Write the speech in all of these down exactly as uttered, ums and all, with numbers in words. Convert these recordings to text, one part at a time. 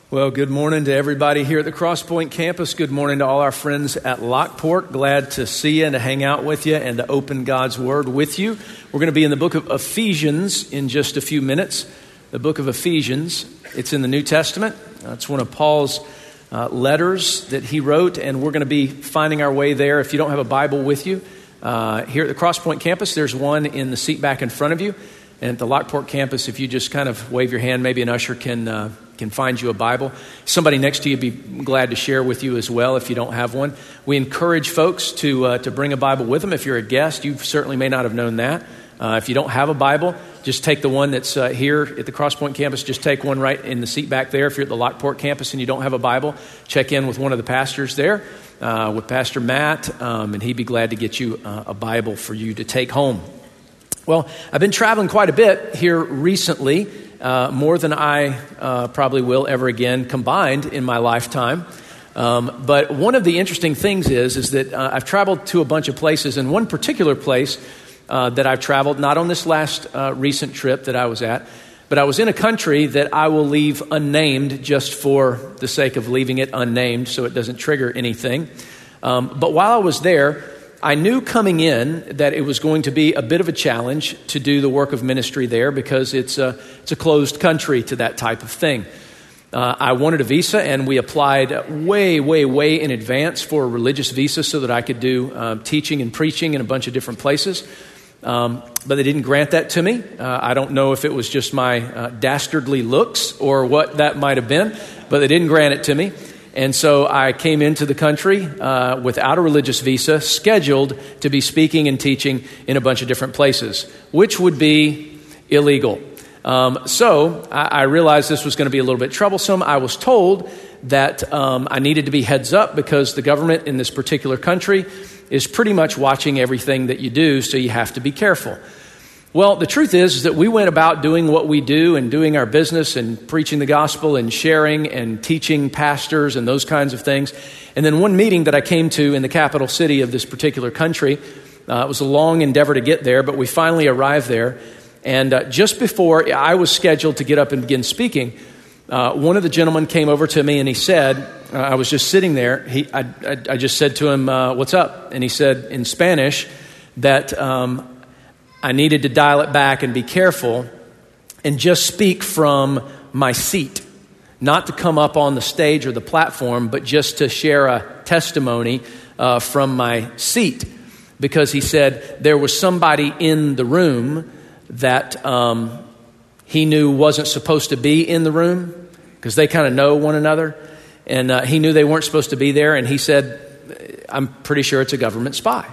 Well, good morning to everybody here at the Crosspoint campus. Good morning to all our friends at Lockport. Glad to see you and to hang out with you and to open God's Word with you. We're going to be in the book of Ephesians in just a few minutes. The book of Ephesians, it's in the New Testament. Uh, it's one of Paul's uh, letters that he wrote, and we're going to be finding our way there. If you don't have a Bible with you, uh, here at the Crosspoint campus, there's one in the seat back in front of you. And at the Lockport campus, if you just kind of wave your hand, maybe an usher can uh, can find you a Bible. Somebody next to you would be glad to share with you as well if you don't have one. We encourage folks to uh, to bring a Bible with them. If you're a guest, you certainly may not have known that. Uh, if you don't have a Bible, just take the one that's uh, here at the Crosspoint campus. Just take one right in the seat back there. If you're at the Lockport campus and you don't have a Bible, check in with one of the pastors there, uh, with Pastor Matt, um, and he'd be glad to get you uh, a Bible for you to take home. Well, I've been traveling quite a bit here recently, uh, more than I uh, probably will ever again combined in my lifetime. Um, but one of the interesting things is, is that uh, I've traveled to a bunch of places, and one particular place uh, that I've traveled, not on this last uh, recent trip that I was at, but I was in a country that I will leave unnamed just for the sake of leaving it unnamed so it doesn't trigger anything. Um, but while I was there, I knew coming in that it was going to be a bit of a challenge to do the work of ministry there because it's a, it's a closed country to that type of thing. Uh, I wanted a visa, and we applied way, way, way in advance for a religious visa so that I could do uh, teaching and preaching in a bunch of different places. Um, but they didn't grant that to me. Uh, I don't know if it was just my uh, dastardly looks or what that might have been, but they didn't grant it to me. And so I came into the country uh, without a religious visa, scheduled to be speaking and teaching in a bunch of different places, which would be illegal. Um, so I, I realized this was going to be a little bit troublesome. I was told that um, I needed to be heads up because the government in this particular country is pretty much watching everything that you do, so you have to be careful. Well, the truth is, is that we went about doing what we do and doing our business and preaching the gospel and sharing and teaching pastors and those kinds of things. And then one meeting that I came to in the capital city of this particular country, uh, it was a long endeavor to get there, but we finally arrived there. And uh, just before I was scheduled to get up and begin speaking, uh, one of the gentlemen came over to me and he said, uh, I was just sitting there. He, I, I, I just said to him, uh, what's up? And he said in Spanish that um, I needed to dial it back and be careful and just speak from my seat, not to come up on the stage or the platform, but just to share a testimony uh, from my seat. Because he said there was somebody in the room that um, he knew wasn't supposed to be in the room because they kind of know one another. And uh, he knew they weren't supposed to be there. And he said, I'm pretty sure it's a government spy.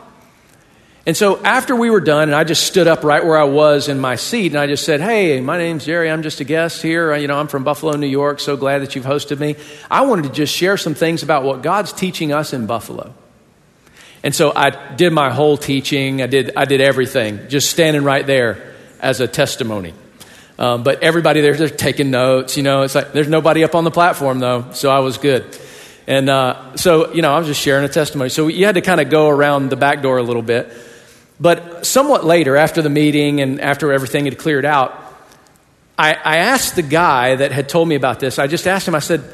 And so after we were done, and I just stood up right where I was in my seat, and I just said, hey, my name's Jerry. I'm just a guest here. You know, I'm from Buffalo, New York. So glad that you've hosted me. I wanted to just share some things about what God's teaching us in Buffalo. And so I did my whole teaching. I did I did everything, just standing right there as a testimony. Um, but everybody there, they're taking notes. You know, it's like there's nobody up on the platform, though, so I was good. And uh, so, you know, I was just sharing a testimony. So you had to kind of go around the back door a little bit. But somewhat later, after the meeting and after everything had cleared out, I, I asked the guy that had told me about this, I just asked him, I said,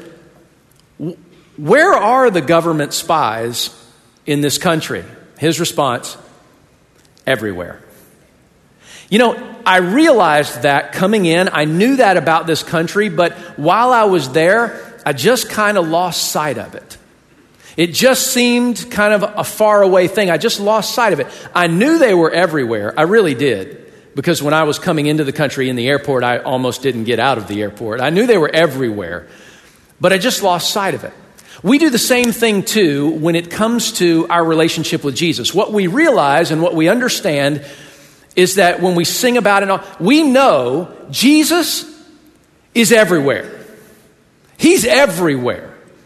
where are the government spies in this country? His response, everywhere. You know, I realized that coming in, I knew that about this country, but while I was there, I just kind of lost sight of it. It just seemed kind of a far away thing. I just lost sight of it. I knew they were everywhere. I really did. Because when I was coming into the country in the airport, I almost didn't get out of the airport. I knew they were everywhere. But I just lost sight of it. We do the same thing too when it comes to our relationship with Jesus. What we realize and what we understand is that when we sing about it, we know Jesus is everywhere. He's everywhere.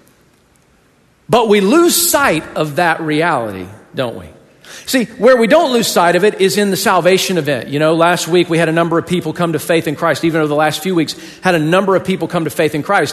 But we lose sight of that reality, don't we? See, where we don't lose sight of it is in the salvation event. You know, last week we had a number of people come to faith in Christ. Even over the last few weeks, had a number of people come to faith in Christ.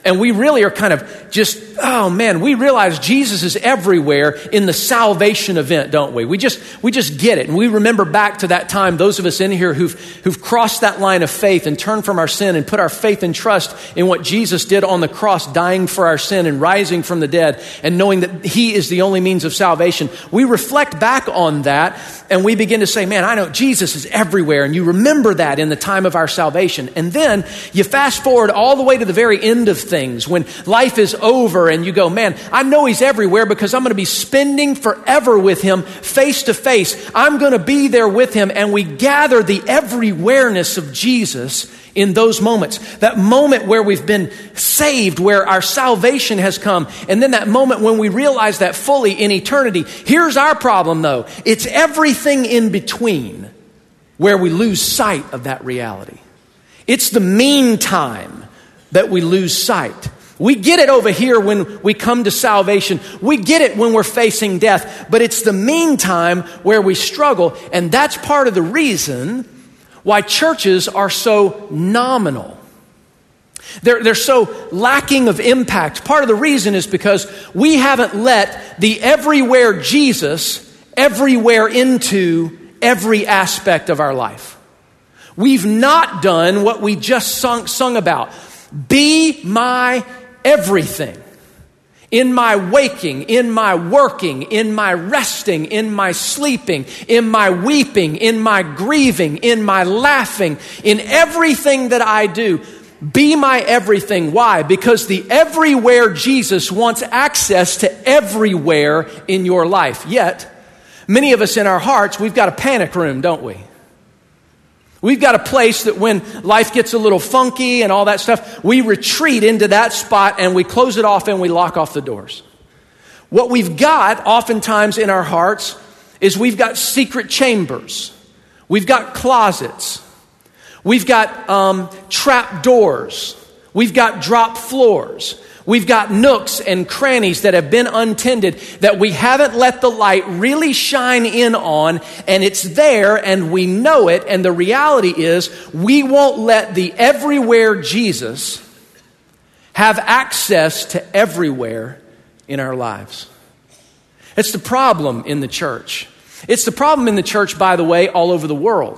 And we really are kind of just, oh man, we realize Jesus is everywhere in the salvation event, don't we? We just we just get it. And we remember back to that time, those of us in here who've, who've crossed that line of faith and turned from our sin and put our faith and trust in what Jesus did on the cross, dying for our sin and rising from the dead, and knowing that he is the only means of salvation. We reflect back on that and we begin to say, man, I know Jesus is everywhere. And you remember that in the time of our salvation. And then you fast forward all the way to the very end of things, when life is over and you go, man, I know he's everywhere because I'm going to be spending forever with him face to face. I'm going to be there with him. And we gather the everywhereness of Jesus in those moments. That moment where we've been saved, where our salvation has come. And then that moment when we realize that fully in eternity. Here's our problem though. It's everything in between where we lose sight of that reality. It's the meantime that we lose sight. We get it over here when we come to salvation. We get it when we're facing death. But it's the meantime where we struggle. And that's part of the reason why churches are so nominal. They're, they're so lacking of impact. Part of the reason is because we haven't let the everywhere Jesus everywhere into every aspect of our life. We've not done what we just sung, sung about. Be my everything. In my waking, in my working, in my resting, in my sleeping, in my weeping, in my grieving, in my laughing, in everything that I do, be my everything. Why? Because the everywhere Jesus wants access to everywhere in your life. Yet, many of us in our hearts, we've got a panic room, don't we? We've got a place that when life gets a little funky and all that stuff, we retreat into that spot and we close it off and we lock off the doors. What we've got oftentimes in our hearts is we've got secret chambers. We've got closets. We've got um, trap doors. We've got drop floors. We've got nooks and crannies that have been untended that we haven't let the light really shine in on, and it's there and we know it, and the reality is we won't let the everywhere Jesus have access to everywhere in our lives. It's the problem in the church. It's the problem in the church, by the way, all over the world.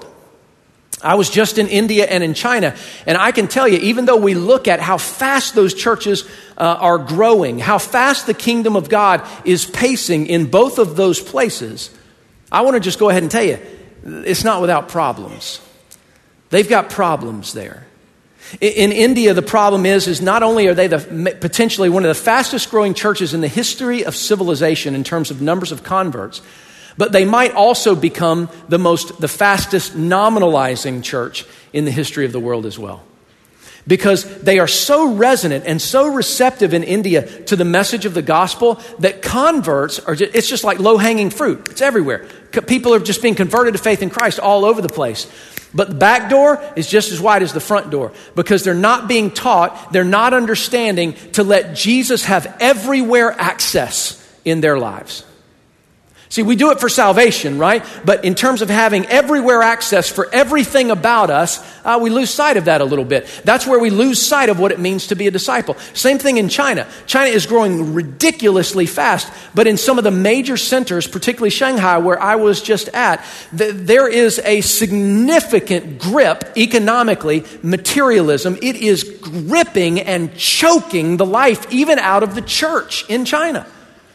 I was just in India and in China, and I can tell you, even though we look at how fast those churches uh, are growing, how fast the kingdom of God is pacing in both of those places, I want to just go ahead and tell you, it's not without problems. They've got problems there. In, in India, the problem is, is not only are they the, potentially one of the fastest growing churches in the history of civilization in terms of numbers of converts, but they might also become the most, the fastest nominalizing church in the history of the world as well. Because they are so resonant and so receptive in India to the message of the gospel that converts are just, it's just like low-hanging fruit. It's everywhere. People are just being converted to faith in Christ all over the place. But the back door is just as wide as the front door because they're not being taught, they're not understanding to let Jesus have everywhere access in their lives. See, we do it for salvation, right? But in terms of having everywhere access for everything about us, uh, we lose sight of that a little bit. That's where we lose sight of what it means to be a disciple. Same thing in China. China is growing ridiculously fast, but in some of the major centers, particularly Shanghai, where I was just at, th- there is a significant grip economically, materialism. It is gripping and choking the life even out of the church in China.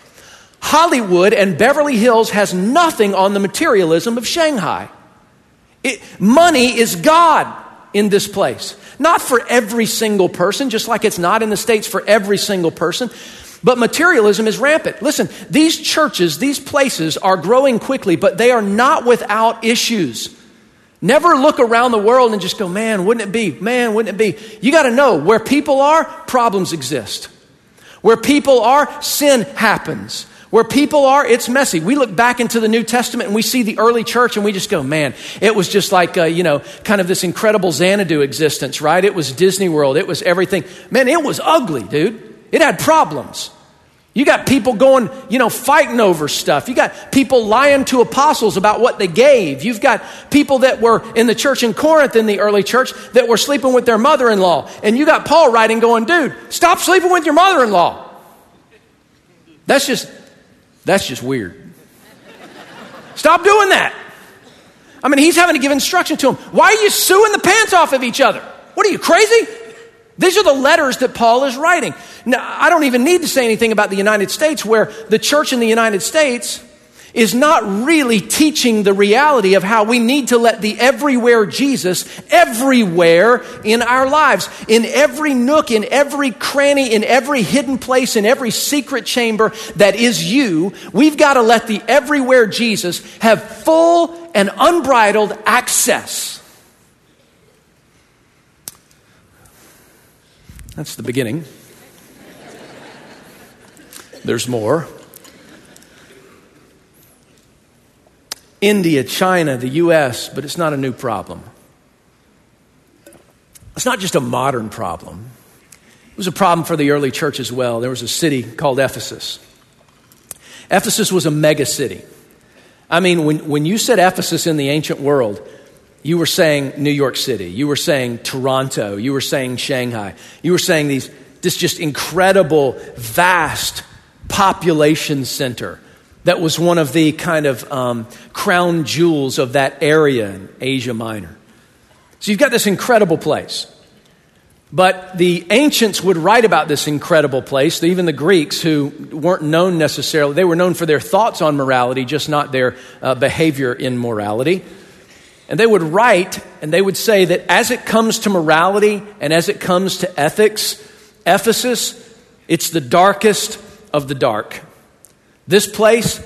Hollywood and Beverly Hills has nothing on the materialism of Shanghai. It, money is God in this place. Not for every single person, just like it's not in the States for every single person. But materialism is rampant. Listen, these churches, these places are growing quickly, but they are not without issues. Never look around the world and just go, man, wouldn't it be? Man, wouldn't it be? You got to know where people are, problems exist. Where people are, sin happens. Where people are, it's messy. We look back into the New Testament and we see the early church and we just go, man, it was just like, uh, you know, kind of this incredible Xanadu existence, right? It was Disney World. It was everything. Man, it was ugly, dude. It had problems. You got people going, you know, fighting over stuff. You got people lying to apostles about what they gave. You've got people that were in the church in Corinth in the early church that were sleeping with their mother-in-law. And you got Paul writing going, dude, stop sleeping with your mother-in-law. That's just, that's just weird. Stop doing that. I mean, he's having to give instruction to them. Why are you suing the pants off of each other? What are you, crazy? These are the letters that Paul is writing. Now, I don't even need to say anything about the United States, where the church in the United States is not really teaching the reality of how we need to let the everywhere Jesus everywhere in our lives, in every nook, in every cranny, in every hidden place, in every secret chamber that is you. We've got to let the everywhere Jesus have full and unbridled access. That's the beginning. There's more. India, China, the U S, but it's not a new problem. It's not just a modern problem. It was a problem for the early church as well. There was a city called Ephesus. Ephesus was a mega city. I mean, when, when you said Ephesus in the ancient world, you were saying New York City. You were saying Toronto. You were saying Shanghai. You were saying these this just incredible, vast population center that was one of the kind of um, crown jewels of that area in Asia Minor. So you've got this incredible place. But the ancients would write about this incredible place. Even the Greeks, who weren't known necessarily, they were known for their thoughts on morality, just not their uh, behavior in morality. And they would write, and they would say that as it comes to morality and as it comes to ethics, Ephesus, it's the darkest of the dark. This place,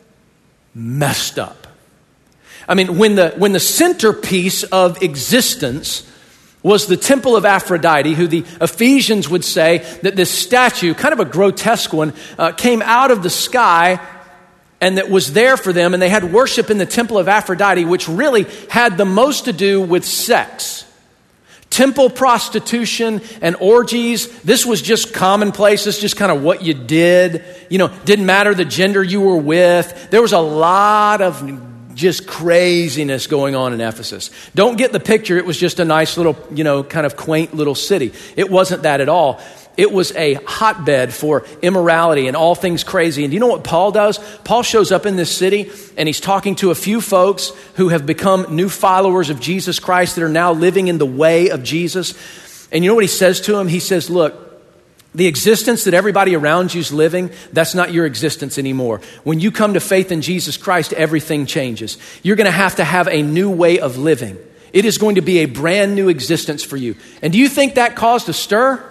messed up. I mean, when the when the centerpiece of existence was the temple of Aphrodite, who the Ephesians would say that this statue, kind of a grotesque one, uh, came out of the sky and that was there for them, and they had worship in the temple of Aphrodite, which really had the most to do with sex. Temple prostitution and orgies, this was just commonplace. This is just kind of what you did. You know, didn't matter the gender you were with. There was a lot of just craziness going on in Ephesus. Don't get the picture. It was just a nice little, you know, kind of quaint little city. It wasn't that at all. It was a hotbed for immorality and all things crazy. And do you know what Paul does? Paul shows up in this city and he's talking to a few folks who have become new followers of Jesus Christ that are now living in the way of Jesus. And you know what he says to them? He says, look, the existence that everybody around you is living, that's not your existence anymore. When you come to faith in Jesus Christ, everything changes. You're going to have to have a new way of living. It is going to be a brand new existence for you. And do you think that caused a stir?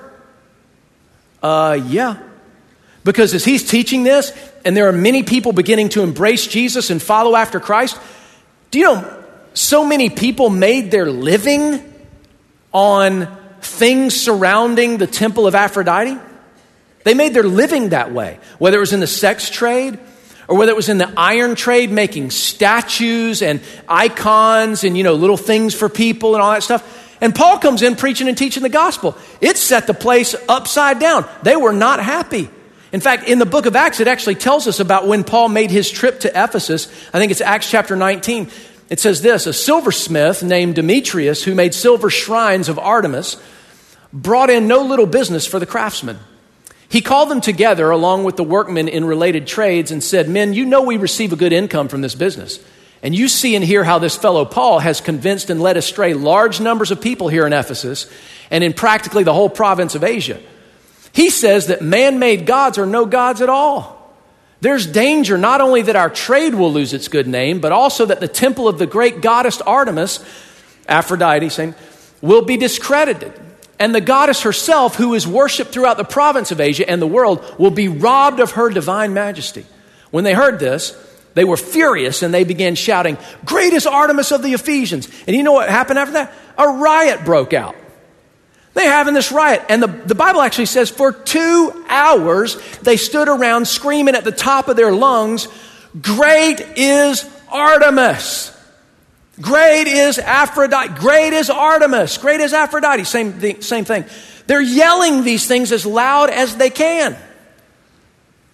Uh, yeah. Because as he's teaching this, and there are many people beginning to embrace Jesus and follow after Christ, do you know, so many people made their living on things surrounding the temple of Aphrodite? They made their living that way, whether it was in the sex trade or whether it was in the iron trade, making statues and icons and, you know, little things for people and all that stuff. And Paul comes in preaching and teaching the gospel. It set the place upside down. They were not happy. In fact, in the book of Acts, it actually tells us about when Paul made his trip to Ephesus. I think it's Acts chapter nineteen. It says this, a silversmith named Demetrius, who made silver shrines of Artemis, brought in no little business for the craftsmen. He called them together along with the workmen in related trades and said, men, you know we receive a good income from this business. And you see and hear how this fellow Paul has convinced and led astray large numbers of people here in Ephesus and in practically the whole province of Asia. He says that man-made gods are no gods at all. There's danger not only that our trade will lose its good name, but also that the temple of the great goddess Artemis, Aphrodite, saying, will be discredited. And the goddess herself, who is worshipped throughout the province of Asia and the world, will be robbed of her divine majesty. When they heard this, they were furious and they began shouting, great is Artemis of the Ephesians. And you know what happened after that? A riot broke out. They're having this riot. And the, the Bible actually says for two hours, they stood around screaming at the top of their lungs, great is Artemis. Great is Aphrodite. Great is Artemis. Great is Aphrodite. Same thing, same thing. They're yelling these things as loud as they can.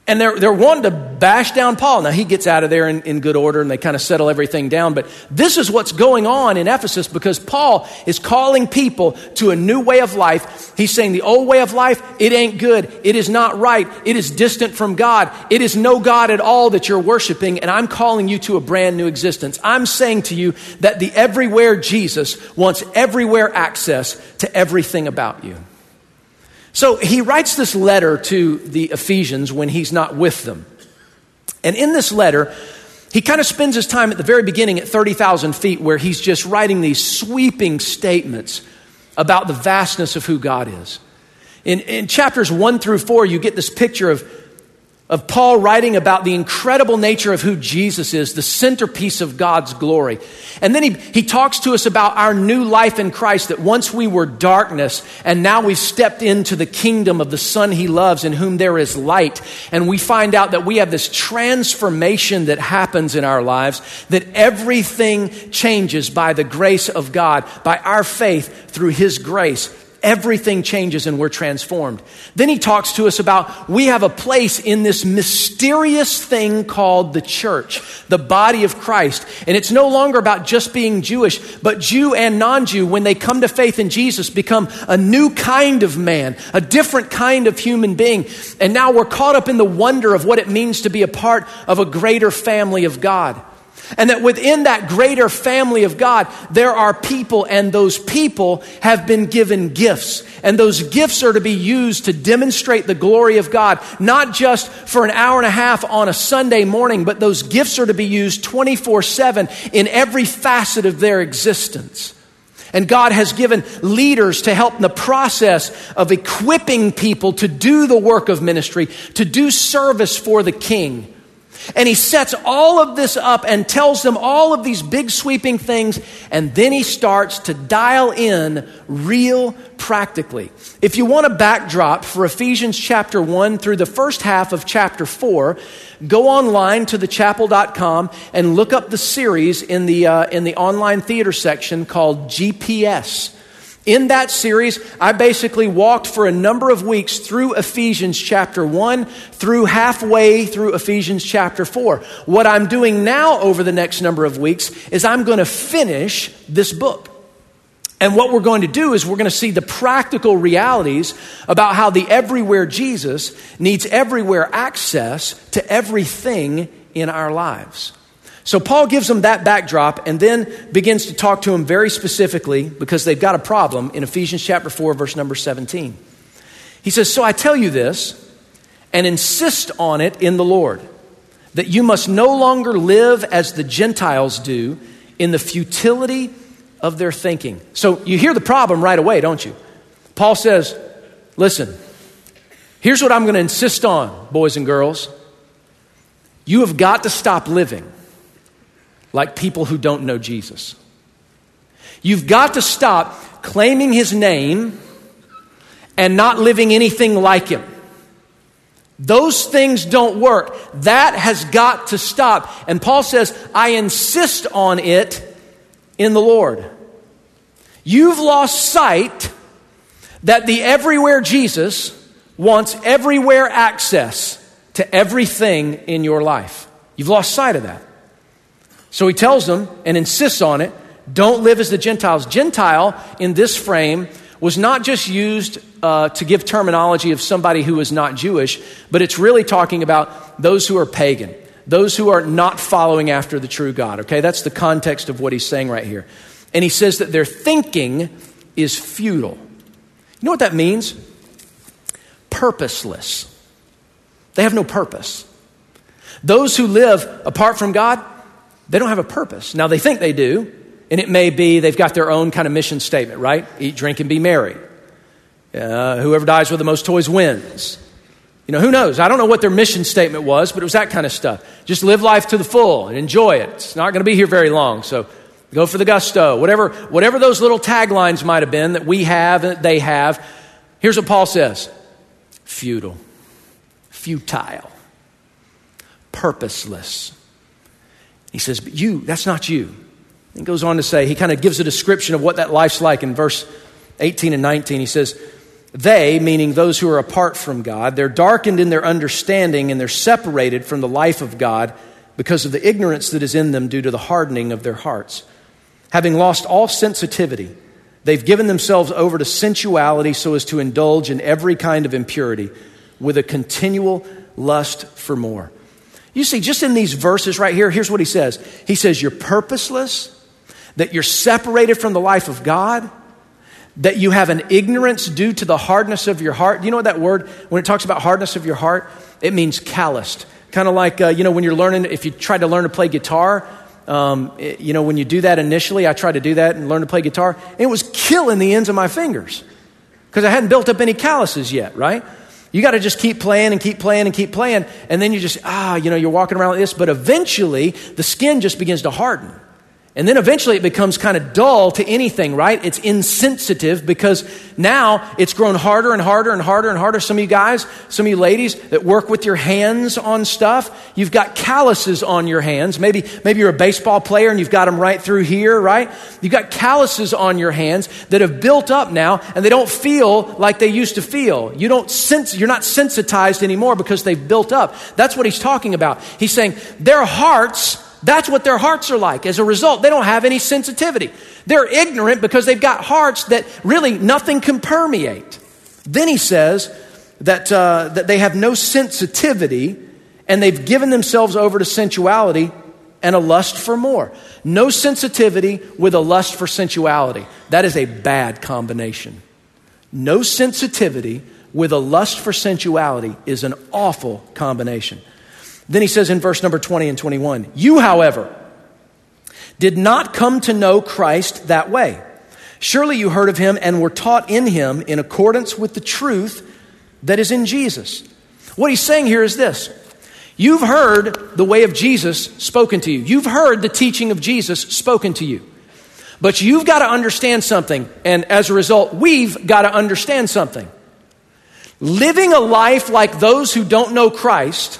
And they're, they're wanting to bash down Paul. Now, he gets out of there in, in good order, and they kind of settle everything down. But this is what's going on in Ephesus, because Paul is calling people to a new way of life. He's saying the old way of life, it ain't good. It is not right. It is distant from God. It is no God at all that you're worshiping, and I'm calling you to a brand new existence. I'm saying to you that the everywhere Jesus wants everywhere access to everything about you. So he writes this letter to the Ephesians when he's not with them. And in this letter, he kind of spends his time at the very beginning at thirty thousand feet, where he's just writing these sweeping statements about the vastness of who God is. In, in chapters one through four, you get this picture of, of Paul writing about the incredible nature of who Jesus is, the centerpiece of God's glory. And then he, he talks to us about our new life in Christ, that once we were darkness, and now we've stepped into the kingdom of the Son he loves, in whom there is light. And we find out that we have this transformation that happens in our lives, that everything changes by the grace of God, by our faith through his grace. Everything changes and we're transformed. Then he talks to us about we have a place in this mysterious thing called the church, the body of Christ. And it's no longer about just being Jewish, but Jew and non-Jew, when they come to faith in Jesus, become a new kind of man, a different kind of human being. And now we're caught up in the wonder of what it means to be a part of a greater family of God. And that within that greater family of God, there are people, and those people have been given gifts. And those gifts are to be used to demonstrate the glory of God, not just for an hour and a half on a Sunday morning, but those gifts are to be used twenty-four seven in every facet of their existence. And God has given leaders to help in the process of equipping people to do the work of ministry, to do service for the King. And he sets all of this up and tells them all of these big sweeping things. And then he starts to dial in real practically. If you want a backdrop for Ephesians chapter one through the first half of chapter four, go online to the chapel dot com and look up the series in the, uh, in the online theater section called G P S. In that series, I basically walked for a number of weeks through Ephesians chapter one, through halfway through Ephesians chapter four. What I'm doing now over the next number of weeks is I'm going to finish this book. And what we're going to do is we're going to see the practical realities about how the everywhere Jesus needs everywhere access to everything in our lives. So Paul gives them that backdrop and then begins to talk to them very specifically, because they've got a problem, in Ephesians chapter four, verse number seventeen. He says, "So I tell you this, and insist on it in the Lord, that you must no longer live as the Gentiles do, in the futility of their thinking." So you hear the problem right away, don't you? Paul says, listen, here's what I'm going to insist on, boys and girls. You have got to stop living like people who don't know Jesus. You've got to stop claiming his name and not living anything like him. Those things don't work. That has got to stop. And Paul says, I insist on it in the Lord. You've lost sight that the everywhere Jesus wants everywhere access to everything in your life. You've lost sight of that. So he tells them and insists on it, don't live as the Gentiles. Gentile in this frame was not just used uh, to give terminology of somebody who is not Jewish, but it's really talking about those who are pagan, those who are not following after the true God. Okay, that's the context of what he's saying right here. And he says that their thinking is futile. You know what that means? Purposeless. They have no purpose. Those who live apart from God, they don't have a purpose. Now, they think they do, and it may be they've got their own kind of mission statement, right? Eat, drink, and be merry. Uh, whoever dies with the most toys wins. You know, who knows? I don't know what their mission statement was, but it was that kind of stuff. Just live life to the full and enjoy it. It's not going to be here very long, so go for the gusto. Whatever, whatever those little taglines might have been that we have and that they have. Here's what Paul says. Futile. Futile. Purposeless. He says, but you, that's not you. He goes on to say, he kind of gives a description of what that life's like in verse eighteen and nineteen. He says, They, meaning those who are apart from God, they're darkened in their understanding and they're separated from the life of God because of the ignorance that is in them due to the hardening of their hearts. Having lost all sensitivity, they've given themselves over to sensuality so as to indulge in every kind of impurity with a continual lust for more. You see, just in these verses right here, here's what he says. He says, you're purposeless, that you're separated from the life of God, that you have an ignorance due to the hardness of your heart. You know what that word, when it talks about hardness of your heart, it means calloused. Kind of like, uh, you know, when you're learning, if you try to learn to play guitar, um, it, you know, when you do that initially, I tried to do that and learn to play guitar, and it was killing the ends of my fingers because I hadn't built up any calluses yet, right? You got to just keep playing and keep playing and keep playing, and then you just, ah, you know, you're walking around like this, but eventually the skin just begins to harden. And then eventually it becomes kind of dull to anything, right? It's insensitive because now it's grown harder and harder and harder and harder. Some of you guys, some of you ladies that work with your hands on stuff, you've got calluses on your hands. Maybe, maybe you're a baseball player and you've got them right through here, right? You've got calluses on your hands that have built up now and they don't feel like they used to feel. You don't sense, you're not sensitized anymore because they've built up. That's what he's talking about. He's saying their hearts, that's what their hearts are like. As a result, they don't have any sensitivity. They're ignorant because they've got hearts that really nothing can permeate. Then he says that, uh, that they have no sensitivity and they've given themselves over to sensuality and a lust for more. No sensitivity with a lust for sensuality. That is a bad combination. No sensitivity with a lust for sensuality is an awful combination. Then he says in verse number twenty and twenty-one, you, however, did not come to know Christ that way. Surely you heard of him and were taught in him in accordance with the truth that is in Jesus. What he's saying here is this. You've heard the way of Jesus spoken to you. You've heard the teaching of Jesus spoken to you. But you've got to understand something. And as a result, we've got to understand something. Living a life like those who don't know Christ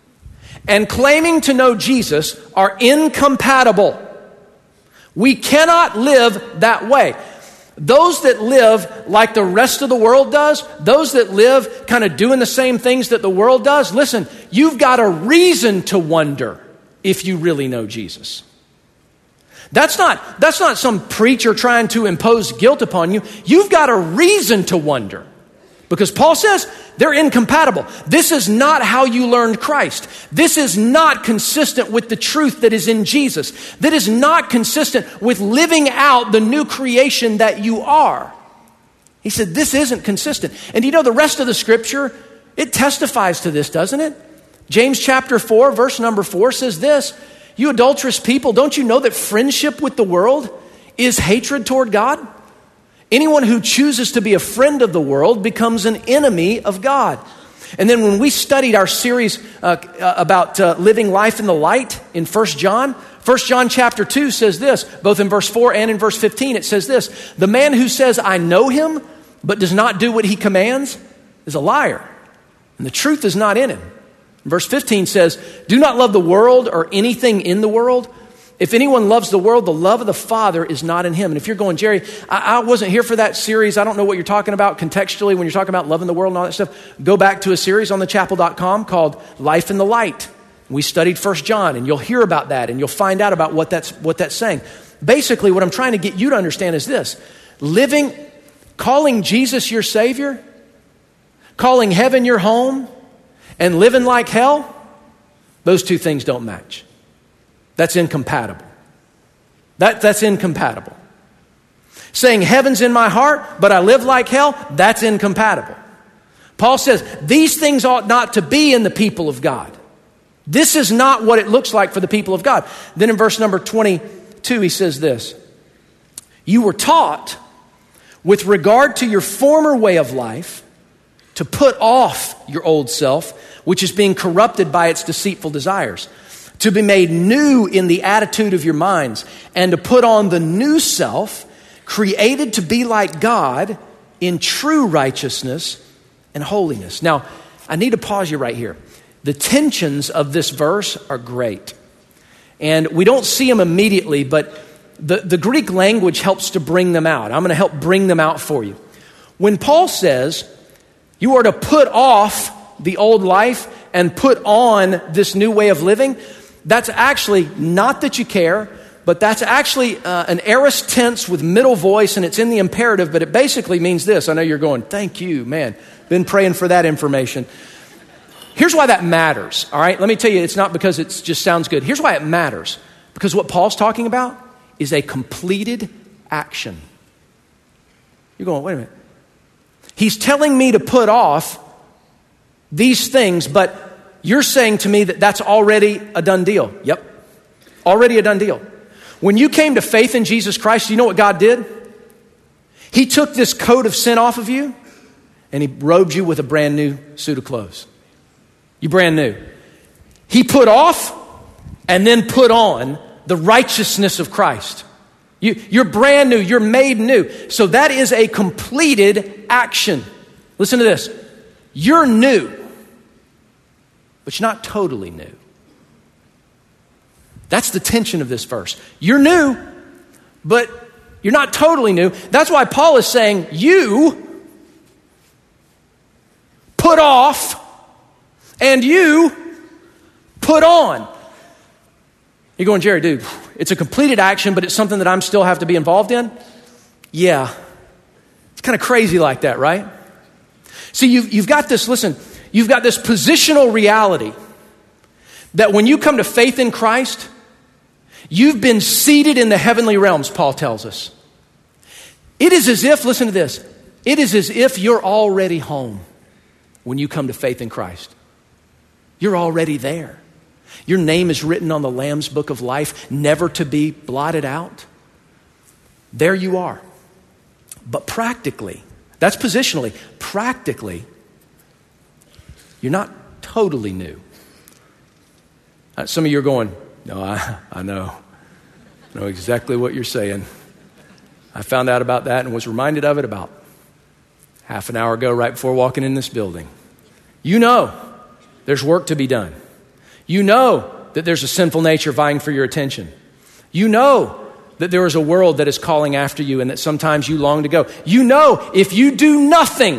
and claiming to know Jesus are incompatible. We cannot live that way. Those that live like the rest of the world does, those that live kind of doing the same things that the world does, listen, you've got a reason to wonder if you really know Jesus. That's not, that's not some preacher trying to impose guilt upon you. You've got a reason to wonder. Because Paul says they're incompatible. This is not how you learned Christ. This is not consistent with the truth that is in Jesus. That is not consistent with living out the new creation that you are. He said this isn't consistent. And you know the rest of the scripture, it testifies to this, doesn't it? James chapter four, verse number four says this, you adulterous people, don't you know that friendship with the world is hatred toward God? Anyone who chooses to be a friend of the world becomes an enemy of God. And then when we studied our series uh, about uh, living life in the light in First John, First John chapter two says this, both in verse four and in verse fifteen, it says this, the man who says, I know him, but does not do what he commands is a liar. And the truth is not in him. Verse fifteen says, do not love the world or anything in the world. If anyone loves the world, the love of the Father is not in him. And if you're going, Jerry, I, I wasn't here for that series. I don't know what you're talking about contextually when you're talking about loving the world and all that stuff. Go back to a series on the chapel dot com called Life in the Light. We studied First John, and you'll hear about that, and you'll find out about what that's what that's saying. Basically, what I'm trying to get you to understand is this. Living, calling Jesus your Savior, calling heaven your home, and living like hell, those two things don't match. That's incompatible. That, that's incompatible. Saying heaven's in my heart, but I live like hell, that's incompatible. Paul says these things ought not to be in the people of God. This is not what it looks like for the people of God. Then in verse number twenty-two, he says this, you were taught with regard to your former way of life to put off your old self, which is being corrupted by its deceitful desires, to be made new in the attitude of your minds, and to put on the new self, created to be like God in true righteousness and holiness. Now, I need to pause you right here. The tensions of this verse are great. And we don't see them immediately, but the, the Greek language helps to bring them out. I'm going to help bring them out for you. When Paul says you are to put off the old life and put on this new way of living, that's actually not that you care, but that's actually uh, an aorist tense with middle voice, and it's in the imperative, but it basically means this. I know you're going, thank you, man. Been praying for that information. Here's why that matters, all right? Let me tell you, it's not because it just sounds good. Here's why it matters. Because what Paul's talking about is a completed action. You're going, wait a minute. He's telling me to put off these things, but you're saying to me that that's already a done deal. Yep, already a done deal. When you came to faith in Jesus Christ, you know what God did? He took this coat of sin off of you, and he robed you with a brand new suit of clothes. You brand new. He put off and then put on the righteousness of Christ. You, you're brand new. You're made new. So that is a completed action. Listen to this. You're new, but you're not totally new. That's the tension of this verse. You're new, but you're not totally new. That's why Paul is saying you put off and you put on. You're going, Jerry, dude, it's a completed action, but it's something that I'm still have to be involved in? Yeah. It's kind of crazy like that, right? See, you've, you've got this, listen, you've got this positional reality that when you come to faith in Christ, you've been seated in the heavenly realms, Paul tells us. It is as if, listen to this, it is as if you're already home when you come to faith in Christ. You're already there. Your name is written on the Lamb's book of life, never to be blotted out. There you are. But practically, that's positionally, practically, you're not totally new. Uh, some of you are going, no, I, I know. I know exactly what you're saying. I found out about that and was reminded of it about half an hour ago, right before walking in this building. You know there's work to be done. You know that there's a sinful nature vying for your attention. You know that there is a world that is calling after you and that sometimes you long to go. You know if you do nothing,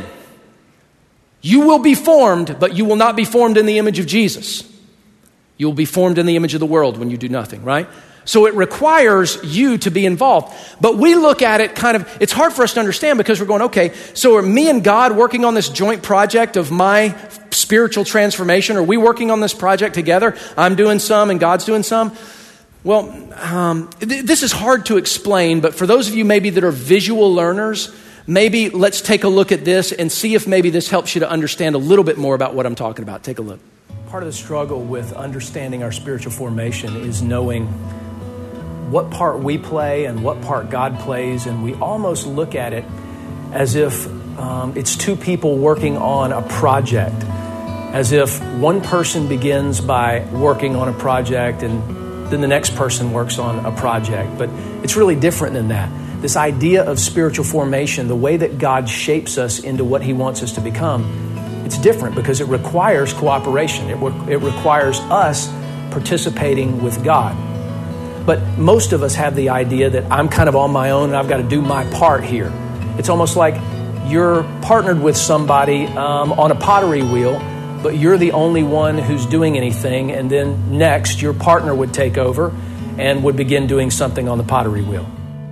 you will be formed, but you will not be formed in the image of Jesus. You will be formed in the image of the world when you do nothing, right? So it requires you to be involved. But we look at it kind of, it's hard for us to understand because we're going, okay, so are me and God working on this joint project of my spiritual transformation? Are we working on this project together? I'm doing some and God's doing some? Well, um, th- this is hard to explain, but for those of you maybe that are visual learners, maybe let's take a look at this and see if maybe this helps you to understand a little bit more about what I'm talking about. Take a look. Part of the struggle with understanding our spiritual formation is knowing what part we play and what part God plays, and we almost look at it as if um, it's two people working on a project, as if one person begins by working on a project and then the next person works on a project. But it's really different than that. This idea of spiritual formation, the way that God shapes us into what He wants us to become, it's different because it requires cooperation. It, re- it requires us participating with God. But most of us have the idea that I'm kind of on my own and I've got to do my part here. It's almost like you're partnered with somebody um, on a pottery wheel, but you're the only one who's doing anything. And then next, your partner would take over and would begin doing something on the pottery wheel.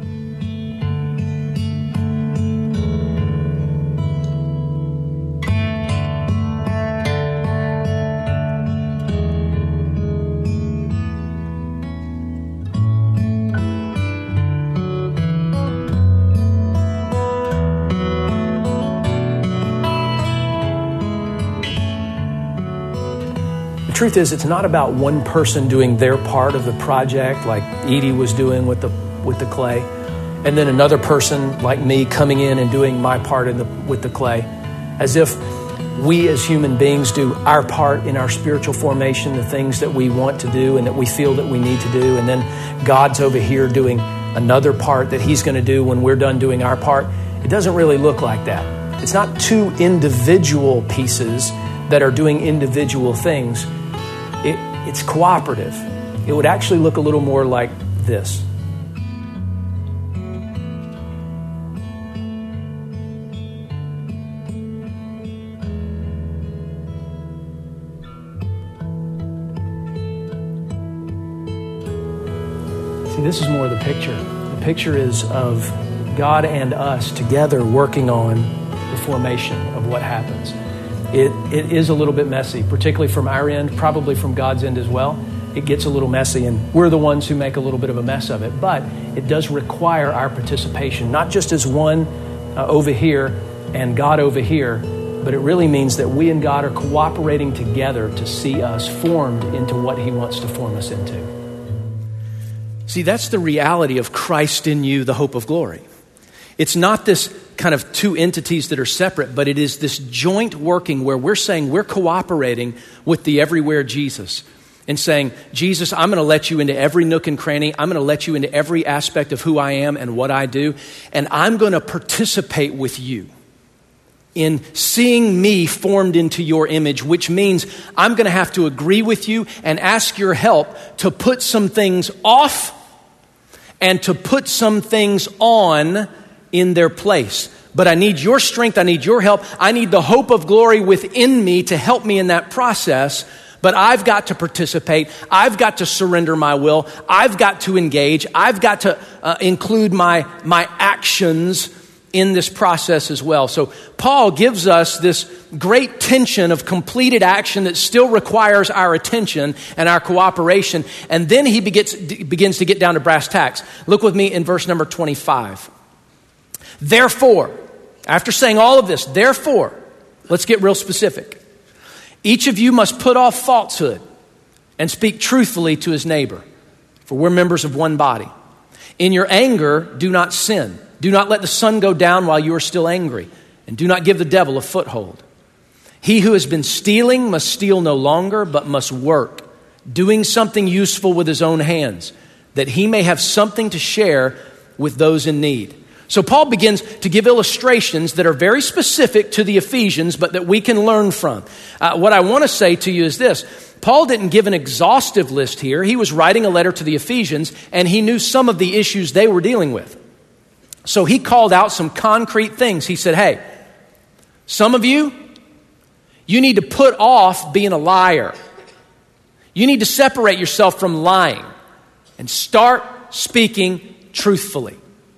The truth is, it's not about one person doing their part of the project, like Edie was doing with the with the clay, and then another person like me coming in and doing my part in the, with the clay, as if we as human beings do our part in our spiritual formation, the things that we want to do and that we feel that we need to do, and then God's over here doing another part that He's going to do when we're done doing our part. It doesn't really look like that. It's not two individual pieces that are doing individual things. It, it's cooperative. It would actually look a little more like this. See, this is more the picture. The picture is of God and us together working on the formation of what happens. It, it is a little bit messy, particularly from our end, probably from God's end as well. It gets a little messy, and we're the ones who make a little bit of a mess of it. But it does require our participation, not just as one uh, over here and God over here, but it really means that we and God are cooperating together to see us formed into what He wants to form us into. See, that's the reality of Christ in you, the hope of glory. It's not this kind of two entities that are separate, but it is this joint working where we're saying we're cooperating with the everywhere Jesus and saying, Jesus, I'm going to let you into every nook and cranny. I'm going to let you into every aspect of who I am and what I do. And I'm going to participate with you in seeing me formed into your image, which means I'm going to have to agree with you and ask your help to put some things off and to put some things on in their place. But I need your strength. I need your help. I need the hope of glory within me to help me in that process. But I've got to participate. I've got to surrender my will. I've got to engage. I've got to uh, include my, my actions in this process as well. So Paul gives us this great tension of completed action that still requires our attention and our cooperation. And then he begins, begins to get down to brass tacks. Look with me in verse number twenty-five. Therefore, after saying all of this, therefore, let's get real specific. Each of you must put off falsehood and speak truthfully to his neighbor, for we're members of one body. In your anger, do not sin. Do not let the sun go down while you are still angry, and do not give the devil a foothold. He who has been stealing must steal no longer, but must work, doing something useful with his own hands, that he may have something to share with those in need. So Paul begins to give illustrations that are very specific to the Ephesians, but that we can learn from. Uh, what I want to say to you is this. Paul didn't give an exhaustive list here. He was writing a letter to the Ephesians, and he knew some of the issues they were dealing with. So he called out some concrete things. He said, hey, some of you, you need to put off being a liar. You need to separate yourself from lying and start speaking truthfully.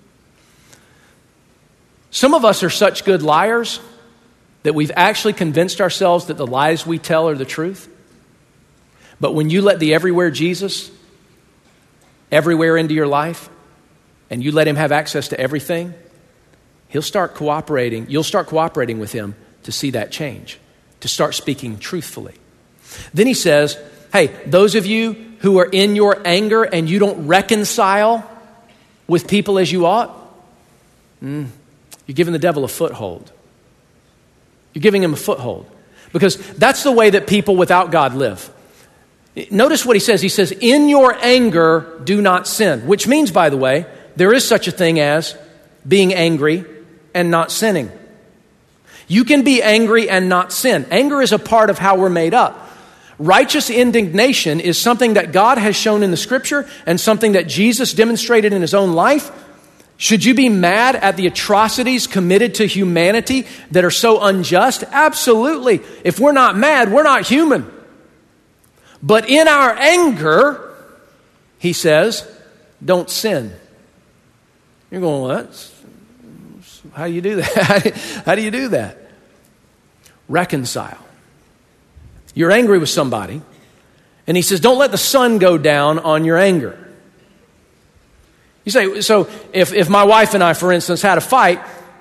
Some of us are such good liars that we've actually convinced ourselves that the lies we tell are the truth. But when you let the everywhere Jesus everywhere into your life, and you let him have access to everything, he'll start cooperating. You'll start cooperating with him to see that change, to start speaking truthfully. Then he says, hey, those of you who are in your anger and you don't reconcile with people as you ought, mm, you're giving the devil a foothold. You're giving him a foothold. Because that's the way that people without God live. Notice what he says. He says, in your anger, do not sin. Which means, by the way, there is such a thing as being angry and not sinning. You can be angry and not sin. Anger is a part of how we're made up. Righteous indignation is something that God has shown in the Scripture and something that Jesus demonstrated in his own life. Should you be mad at the atrocities committed to humanity that are so unjust? Absolutely. If we're not mad, we're not human. But in our anger, he says, don't sin. You're going, well, that's, how do you do that? How do you do that? Reconcile. You're angry with somebody, and he says, don't let the sun go down on your anger. You say, so if, if my wife and I, for instance, had a fight,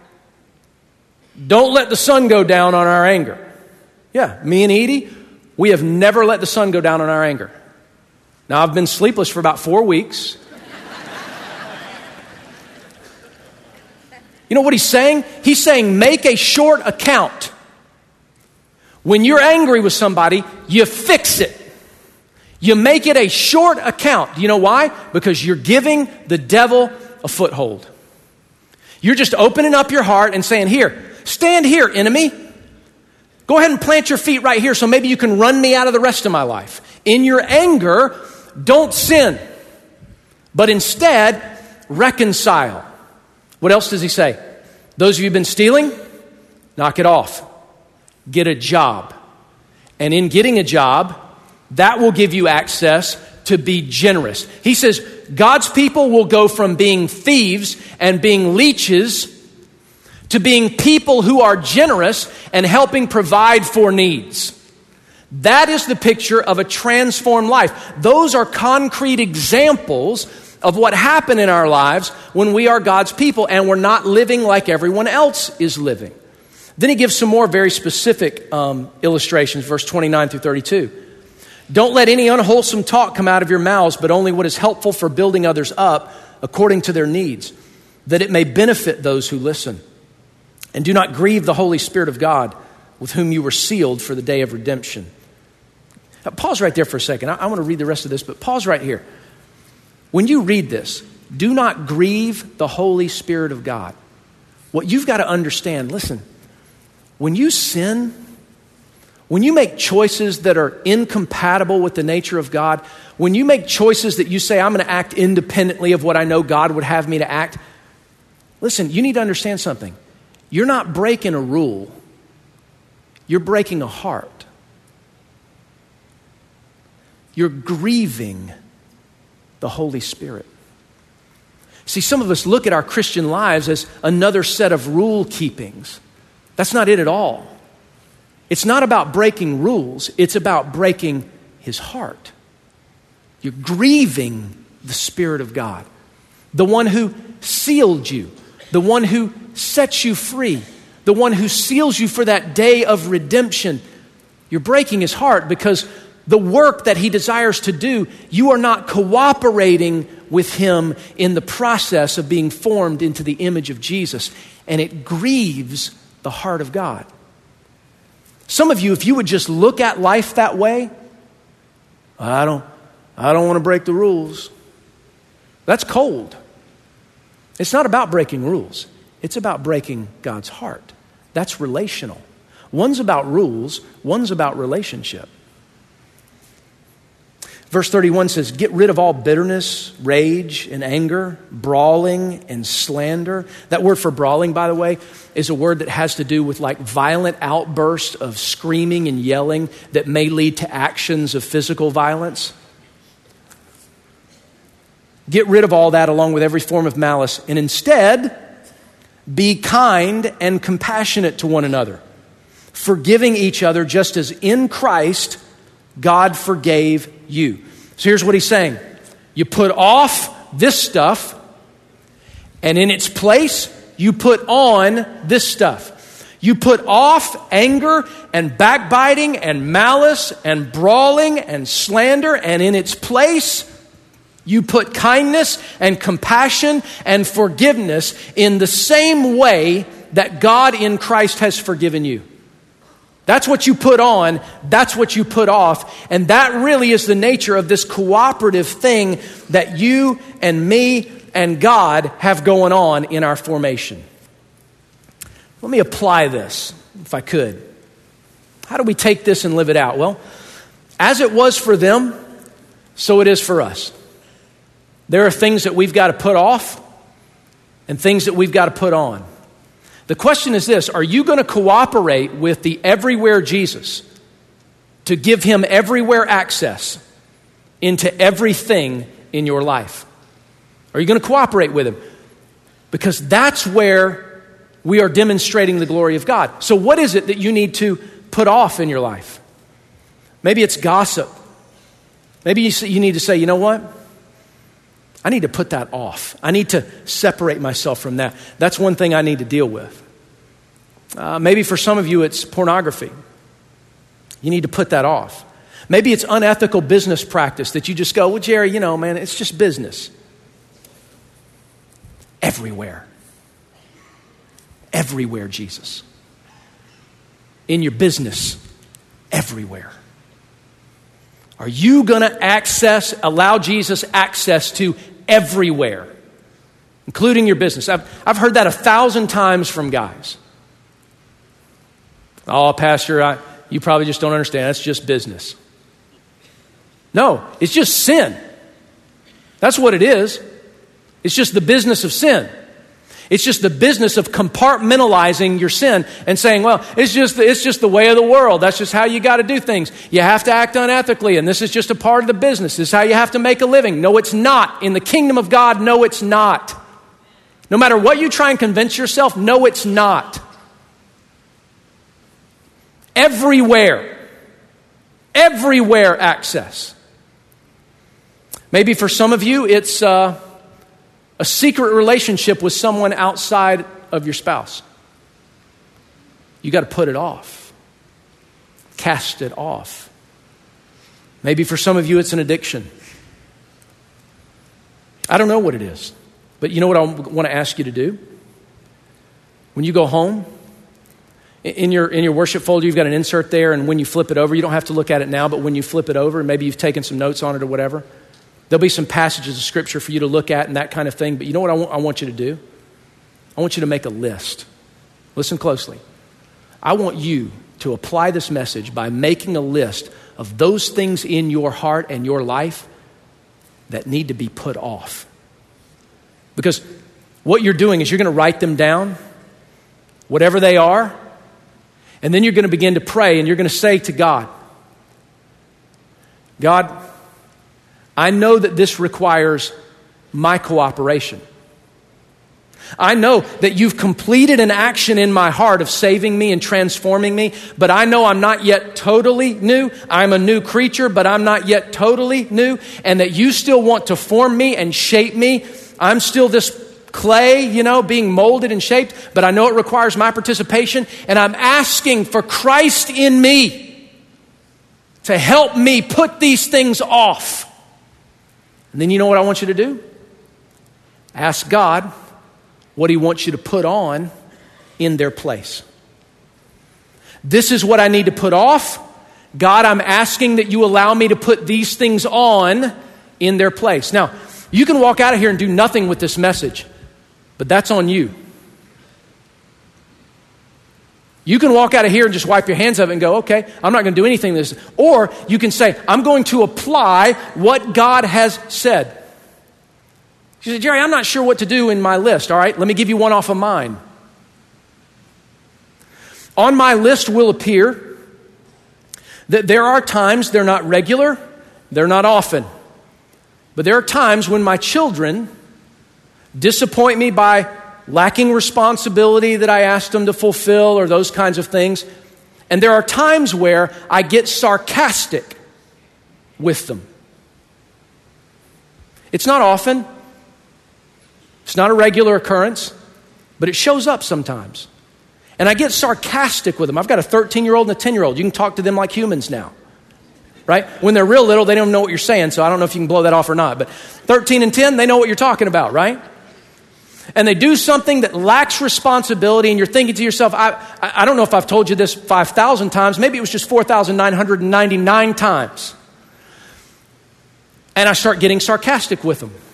don't let the sun go down on our anger. Yeah, me and Edie, we have never let the sun go down on our anger. Now, I've been sleepless for about four weeks. You know what he's saying? He's saying make a short account. When you're angry with somebody, you fix it. You make it a short account. You know why? Because you're giving the devil a foothold. You're just opening up your heart and saying, here, stand here, enemy. Go ahead and plant your feet right here so maybe you can run me out of the rest of my life. In your anger, don't sin, but instead reconcile. What else does he say? Those of you who've been stealing, knock it off. Get a job. And in getting a job, that will give you access to be generous. He says God's people will go from being thieves and being leeches to being people who are generous and helping provide for needs. That is the picture of a transformed life. Those are concrete examples of what happened in our lives when we are God's people and we're not living like everyone else is living. Then he gives some more very specific um, illustrations, verse twenty-nine through thirty-two. Don't let any unwholesome talk come out of your mouths, but only what is helpful for building others up according to their needs, that it may benefit those who listen. And do not grieve the Holy Spirit of God, with whom you were sealed for the day of redemption. Now, pause right there for a second. I, I want to read the rest of this, but pause right here. When you read this, do not grieve the Holy Spirit of God. What you've got to understand, listen, when you sin, when you make choices that are incompatible with the nature of God, when you make choices that you say, I'm going to act independently of what I know God would have me to act, listen, you need to understand something. You're not breaking a rule. You're breaking a heart. You're grieving the Holy Spirit. See, some of us look at our Christian lives as another set of rule keepings. That's not it at all. It's not about breaking rules. It's about breaking his heart. You're grieving the Spirit of God, the one who sealed you, the one who sets you free, the one who seals you for that day of redemption. You're breaking his heart because the work that he desires to do, you are not cooperating with him in the process of being formed into the image of Jesus. And it grieves the heart of God. Some of you, if you would just look at life that way, I don't, I don't want to break the rules. That's cold. It's not about breaking rules. It's about breaking God's heart. That's relational. One's about rules, one's about relationship. Verse thirty-one says, get rid of all bitterness, rage, and anger, brawling, and slander. That word for brawling, by the way, is a word that has to do with like violent outbursts of screaming and yelling that may lead to actions of physical violence. Get rid of all that along with every form of malice, and instead be kind and compassionate to one another, forgiving each other just as in Christ God forgave you. So here's what he's saying. You put off this stuff, and in its place, you put on this stuff. You put off anger and backbiting and malice and brawling and slander, and in its place, you put kindness and compassion and forgiveness in the same way that God in Christ has forgiven you. That's what you put on, that's what you put off, and that really is the nature of this cooperative thing that you and me and God have going on in our formation. Let me apply this, if I could. How do we take this and live it out? Well, as it was for them, so it is for us. There are things that we've got to put off and things that we've got to put on. The question is this: are you going to cooperate with the everywhere Jesus to give him everywhere access into everything in your life? Are you going to cooperate with him? Because that's where we are demonstrating the glory of God. So what is it that you need to put off in your life? Maybe it's gossip. Maybe you, you need to say, you know what? I need to put that off. I need to separate myself from that. That's one thing I need to deal with. Uh, maybe for some of you, it's pornography. You need to put that off. Maybe it's unethical business practice that you just go, well, Jerry, you know, man, it's just business. Everywhere. Everywhere, Jesus. In your business, everywhere. Are you going to access, allow Jesus access to everywhere, including your business? I've, I've heard that a thousand times from guys. Oh, Pastor, I, you probably just don't understand. That's just business. No, it's just sin. That's what it is. It's just the business of sin. It's just the business of compartmentalizing your sin and saying, well, it's just, it's just the way of the world. That's just how you got to do things. You have to act unethically, and this is just a part of the business. This is how you have to make a living. No, it's not. In the kingdom of God, no, it's not. No matter what you try and convince yourself, no, it's not. Everywhere. Everywhere access. Maybe for some of you, it's uh, a secret relationship with someone outside of your spouse. You got to put it off. Cast it off. Maybe for some of you, it's an addiction. I don't know what it is. But you know what I want to ask you to do? When you go home, in your in your worship folder, you've got an insert there, and when you flip it over, you don't have to look at it now, but when you flip it over, maybe you've taken some notes on it or whatever, there'll be some passages of Scripture for you to look at and that kind of thing. But you know what I want, I want you to do? I want you to make a list. Listen closely. I want you to apply this message by making a list of those things in your heart and your life that need to be put off. Because what you're doing is you're going to write them down, whatever they are, and then you're going to begin to pray and you're going to say to God, God, I know that this requires my cooperation. I know that you've completed an action in my heart of saving me and transforming me, but I know I'm not yet totally new. I'm a new creature, but I'm not yet totally new, and that you still want to form me and shape me. I'm still this clay, you know, being molded and shaped, but I know it requires my participation, and I'm asking for Christ in me to help me put these things off. And then you know what I want you to do? Ask God what He wants you to put on in their place. This is what I need to put off. God, I'm asking that you allow me to put these things on in their place. Now, you can walk out of here and do nothing with this message, but that's on you. You can walk out of here and just wipe your hands of it and go, okay, I'm not going to do anything with this. Or you can say, I'm going to apply what God has said. You say, Jerry, I'm not sure what to do in my list. All right, let me give you one off of mine. On my list will appear that there are times, they're not regular, they're not often, but there are times when my children disappoint me by lacking responsibility that I asked them to fulfill or those kinds of things. And there are times where I get sarcastic with them. It's not often. It's not a regular occurrence, but it shows up sometimes. And I get sarcastic with them. I've got a thirteen-year-old and a ten-year-old. You can talk to them like humans now, right? When they're real little, they don't know what you're saying, so I don't know if you can blow that off or not. But thirteen and ten, they know what you're talking about, right? And they do something that lacks responsibility, and you're thinking to yourself, I, I don't know if I've told you this five thousand times. Maybe it was just four thousand nine hundred ninety-nine times. And I start getting sarcastic with them.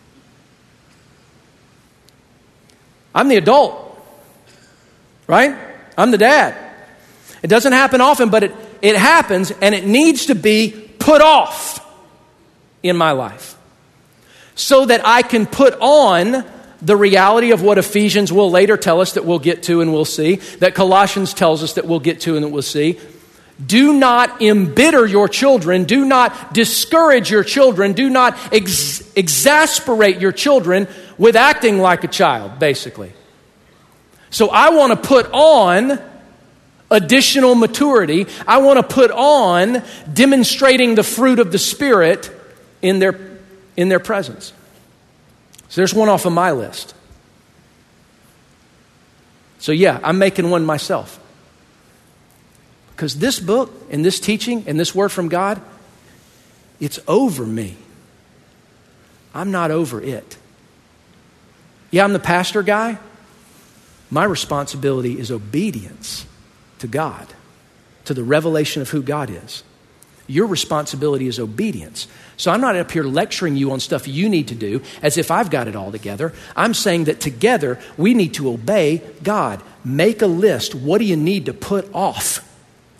I'm the adult, right? I'm the dad. It doesn't happen often, but it, it happens, and it needs to be put off in my life so that I can put on the reality of what Ephesians will later tell us that we'll get to and we'll see, that Colossians tells us that we'll get to and that we'll see. Do not embitter your children. Do not discourage your children. Do not ex- exasperate your children with acting like a child, basically. So I want to put on additional maturity. I want to put on demonstrating the fruit of the Spirit in their, in their presence. So there's one off of my list. So yeah, I'm making one myself. Because this book and this teaching and this word from God, it's over me. I'm not over it. Yeah, I'm the pastor guy. My responsibility is obedience to God, to the revelation of who God is. Your responsibility is obedience. So I'm not up here lecturing you on stuff you need to do as if I've got it all together. I'm saying that together we need to obey God. Make a list. What do you need to put off?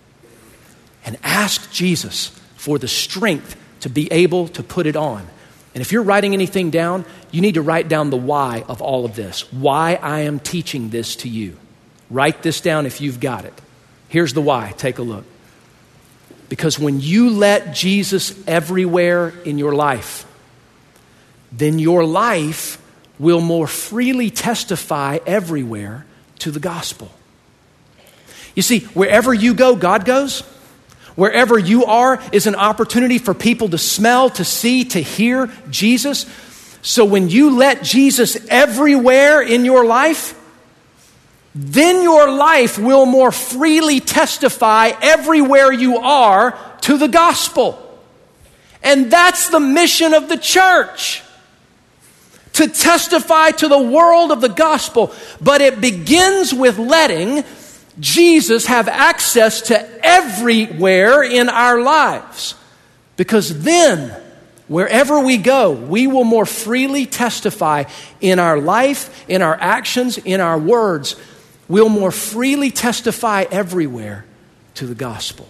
And ask Jesus for the strength to be able to put it on. And if you're writing anything down, you need to write down the why of all of this. Why I am teaching this to you. Write this down if you've got it. Here's the why. Take a look. Because when you let Jesus everywhere in your life, then your life will more freely testify everywhere to the gospel. You see, wherever you go, God goes. Wherever you are is an opportunity for people to smell, to see, to hear Jesus. So when you let Jesus everywhere in your life, then your life will more freely testify everywhere you are to the gospel. And that's the mission of the church. To testify to the world of the gospel. But it begins with letting Jesus have access to everywhere in our lives. Because then, wherever we go, we will more freely testify in our life, in our actions, in our words. We'll more freely testify everywhere to the gospel.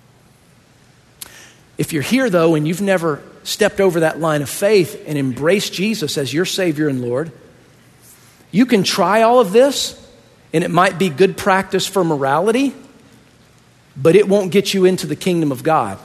If you're here, though, and you've never stepped over that line of faith and embraced Jesus as your Savior and Lord, you can try all of this, and it might be good practice for morality, but it won't get you into the kingdom of God.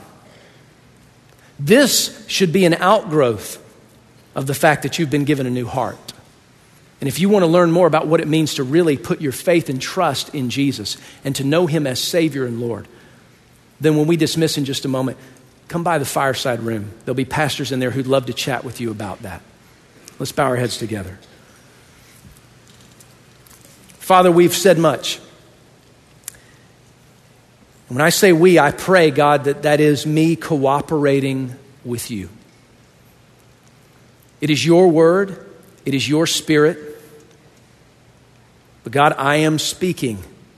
This should be an outgrowth of the fact that you've been given a new heart. And if you want to learn more about what it means to really put your faith and trust in Jesus and to know Him as Savior and Lord, then when we dismiss in just a moment, come by the fireside room. There'll be pastors in there who'd love to chat with you about that. Let's bow our heads together. Father, we've said much. When I say we, I pray, God, that that is me cooperating with you. It is your word. It is your spirit. But God, I am speaking.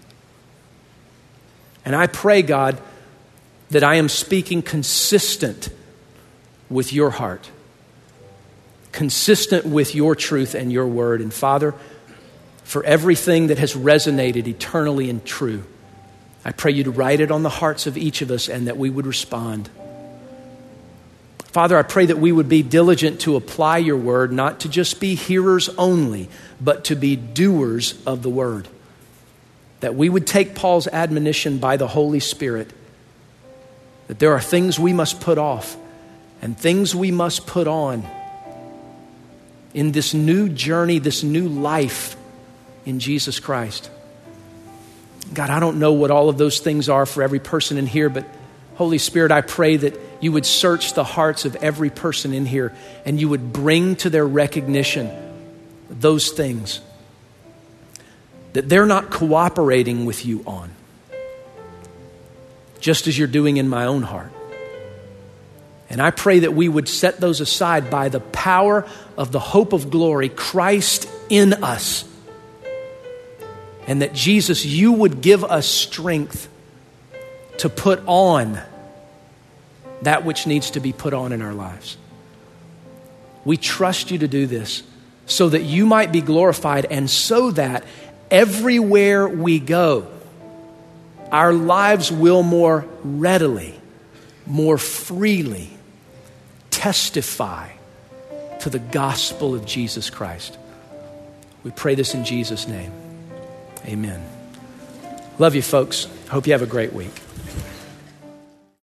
And I pray, God, that I am speaking consistent with your heart, consistent with your truth and your word. And Father, for everything that has resonated eternally and true, I pray you to write it on the hearts of each of us and that we would respond. Father, I pray that we would be diligent to apply your word, not to just be hearers only, but to be doers of the word. That we would take Paul's admonition by the Holy Spirit, that there are things we must put off and things we must put on in this new journey, this new life in Jesus Christ. God, I don't know what all of those things are for every person in here, but Holy Spirit, I pray that you would search the hearts of every person in here and you would bring to their recognition those things that they're not cooperating with you on, just as you're doing in my own heart. And I pray that we would set those aside by the power of the hope of glory, Christ in us. And that Jesus, you would give us strength to put on that which needs to be put on in our lives. We trust you to do this so that you might be glorified and so that everywhere we go, our lives will more readily, more freely testify to the gospel of Jesus Christ. We pray this in Jesus' name. Amen. Love you, folks. Hope you have a great week.